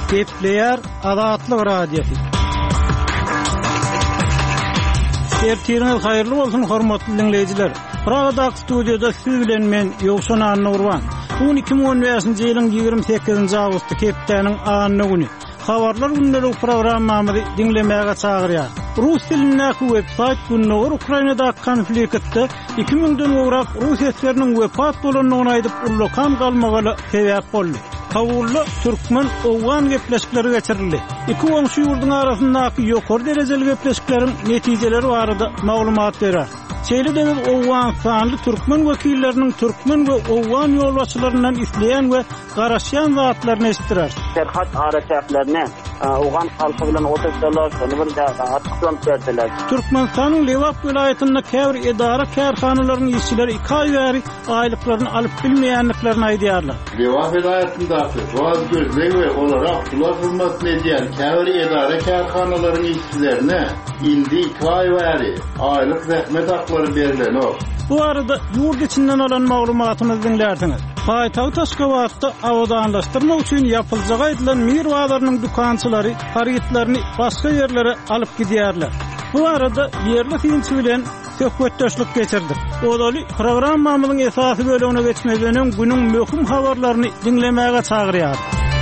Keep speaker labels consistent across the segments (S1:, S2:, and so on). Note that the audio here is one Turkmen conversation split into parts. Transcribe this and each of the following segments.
S1: Gepleyer Azatlyk radiosu. Ertiriniz hayırlı bolsun hormatly dinleyijiler. Pragadak studiyada siz bilen men Ýowşan Annurwan. Bu 2015-nji ýylyň 28-nji awgusty kepdeniň anyny güni. Habarlar günleri programmamyzy dinlemäge çagyrýar. Rus tilindäki websayt günleri Ukrainada konfliktde 2000-den gowrak Rus esleriniň wepat bolanyny aýdyp ullukan galmagaly sebäp boldy. Kawully türkmen owgan gepleşikleri geçirildi. Iki goňşy ýurduň arasyndaky ýokary derejeli gepleşikleriň netijeleri barada maglumat berer. Şeýle de owgan sanly türkmen wekilleriniň türkmen we owgan ýolbaşçylaryndan isleýän we garaşýan zatlaryny eşitdirer.
S2: Serhat araçaklarına owgan halky bilen oturdlar, şonu da açıklanıp berdiler.
S1: Türkmenistanyň Lewap vilayetinde käbir edara kärhanalarynyň işçileri 2 ay bäri aýlyklaryny alyp bilmeýänliklerini aýdýarlar.
S3: Lewap vilayetinde Boğaz gözlegi olarak ulaşılmasını ediyen käbir edara kärhanalarynyň işçilerine indi 2 ay bäri aylyk zähmet hakları berilen o.
S1: Bu arada yurt içinden olan maglumatymyzy dinlersiňiz. Paýtagy Taşkabadda awadanlaşdyrmak üçin ýapyljagy aýdylan mir waglarynyň dukançylary harytlaryny başga ýerlere alyp gidýärler. Bu arada yerli synçy bilen söhbetdeşlik geçirdik. Odaly programmamyzyň esasy bölümine geçmeden günüň möhüm habarlaryny dinlemäge çagyrýar.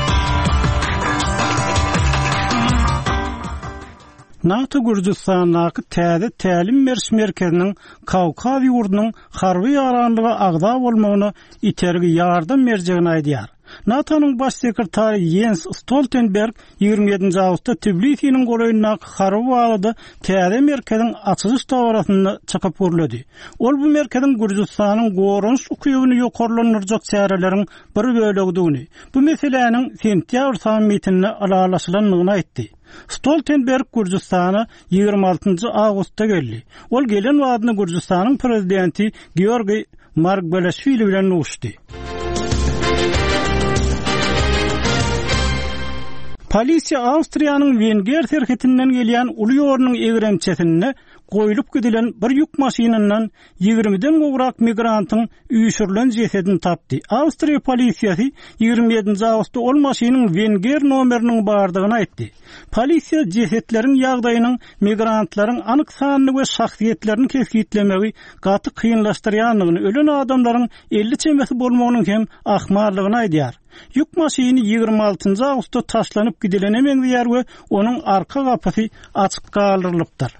S1: NATO Gürjistanyň täze tälim beriş merkeziniň Kawkaz ýurdunyň harby ýaranlygy agda bolmagyny itergi ýardam berjegini aýdýar. NATO'nun baş sekretary Jens Stoltenberg 27 awgustda Tbilisi'nin goraýyndaky harby wagtyda täze merkeziň açylyş dowrasyny çykyp görledi. Ol bu merkeziň Gürjistanyň gorunç ukybyny ýokarlandyrjak çäreleriň bir bölegdigini, bu meseleniň sentýabr sammitinde alalaşylanlygyny aýtdy. Stoltenberg Gürjistana 26 awgustda geldi. Ol gelen wagtyny Gürjistanyň prezidenti Georgiy Margvelashvili bilen uguşdy. Polisiýa Awstriýanyň Wenger serhetinden gelýän uly ýorunyň egremçesine goýulyp gidilen bir ýük maşynyndan 20-den gowrak migrantyň üýşürilen jesedini tapdy. Awstriýa polisiýasy 27 awgustda ol maşynyň Wenger nomeriniň bardygyny aýtdy. Polisiýa jesetleriň ýagdaýynyň migrantlaryň anyk sanyny we şahsiýetlerini keskitlemegi gaty kıyınlaşdyrýanlygyny, ölen adamlaryň 50 çemesi bolmagynyň hem ahmarlygyny aýdýar. Yük maşyny 26 awgustda taşlanyp gidilene meňdýär we onuň arka gapysy açyk galyrylypdyr.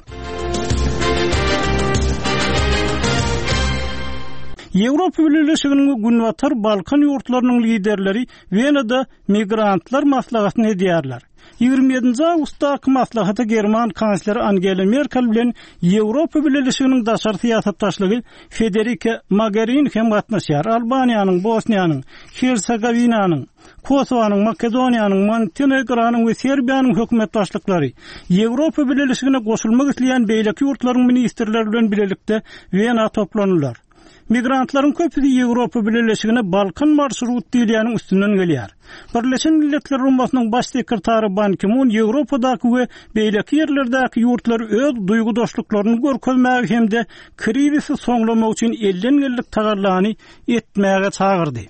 S1: Ýewropa Birleşiginiň Günwatar Balkan ýurtlarynyň liderleri Wenada migrantlar maslahatyny edýärler. 27 awgustdaky maslahata German kansleri Angela Merkel bilen Ýewropa Birleşiginiň daşary syýasatdaşlygy Federica Mogherini hem gatnaşýar. Albaniýanyň, Bosniýanyň, Hersegovinanyň, Kosowanyň, Makedoniýanyň, Montenegronyň we Serbiýanyň hökümet başlyklary Ýewropa Birleşigine goşulmak isleýän beýleki ýurtlaryň ministrleri bilen bilelikde Wienaga toplanýarlar. Migrantlaryň köpüsi Ýewropa Birleşigine Balkan marşruty diýilýäniň üstünden gelýär. Birleşen Milletler Ümmatynyň baş sekretary Ban Ki-moon Ýewropadaky we beýleki ýerlerdäki ýurtlar öz duýgudaşlyklaryny görkezmäge hemde krizisi soňlamak üçin elden geldik tagarlany etmäge çagyrdy.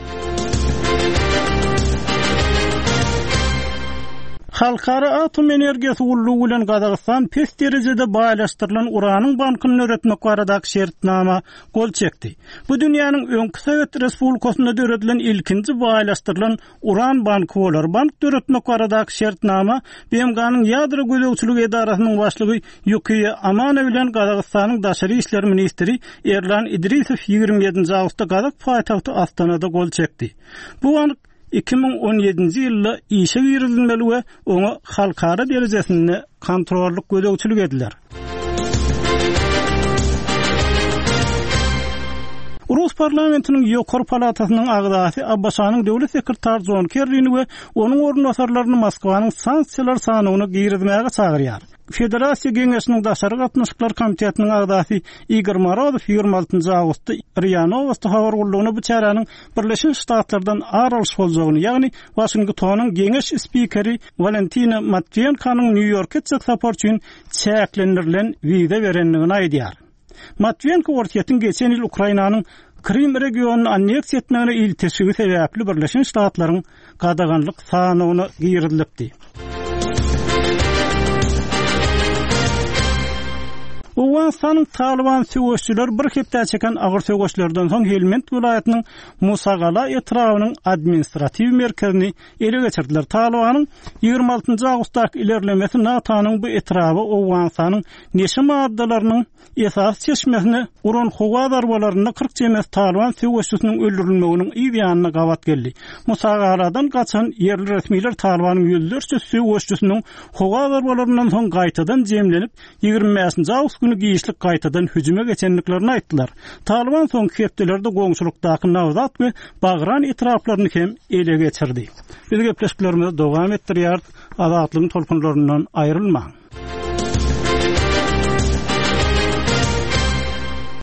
S1: Halkara atom energiýasy ullugy bilen Gazagystan pes derejede baýlaşdyrylan uranyň bankyny öretmek baradaky şertnama gol çekdi. Bu dünýäniň öňkü Sowet Respublikasynda döredilen ilkinji baýlaşdyrylan uran banky bolar. Bank öretmek baradaky şertnama BMG-nyň ýadro gözegçiligi edarasynyň başlygy Yukiy Amanow bilen Gazagystanyň daşary işler ministri Erlan Idrisow 27 awgustda Gazak paýtagty Astanada gol çekdi. Bu bank 2017-nji ýylda işe girilmeli we oňa halkara derejesinde kontrollyk gözegçilik ediler. Rus parlamentiniň ýokary palatasynyň agdasy Abbasanyň döwlet sekretary John Kerryni we onuň ornasarlaryny Moskwanyň sanksiýalar sanyny girizmäge çagyrýar. Federasiýa Geňeşiniň daşary gatnaşyklar komitetynyň agdasy Igor Morozow 26 awgustda RIA Novosti habar gullugyny bu çäranyň Birleşik Ştatlardan aralyş boljagyny, ýagny Washingtonyň Geňeş spikeri Valentina Matviyenkanyň New Yorkka sapar üçin çäklendirilen wiza berenligini aýdýar. Matviyenko ortaýetdiň geçen ýyl Ukrainanyň Krim regionuny anneksiýa etmegine iltişigi sebäpli Birleşen Ştatlaryň gadaganlyk sanawyny giýirilipdi. Owganistanyň Taliban söwüşçüleri bir hepde çeken agyr söwüşlerden soň Helmand vilayatynyň Musagala etrawynyň administrativ merkezini ele geçirdiler. Talibanyň 26-njy awgustdaky ilerlemesi NATO'nyň bu etrawy Owganistanyň neşe maddalarynyň esas çeşmesini uran howa darbalaryna 40 jemes Taliban söwüşçüsiniň öldürilmeginiň ýa-da gawat geldi. Musagaladan gaçan yerli resmiler Talibanyň ýüzlerçe söwüşçüsiniň howa darbalaryndan soň gaýtadan jemlenip 25-nji awgust günü giýişlik gaýtadan hüjüme geçenliklerini aýtdylar. Taliban soňky hepdelerde goňşulukdaky Nawzat we Bagran etraplaryny hem ele geçirdi. Biz gepleşiklerimizi dowam etdirýär. Azatlygyň tolkunlaryndan aýrylmaň.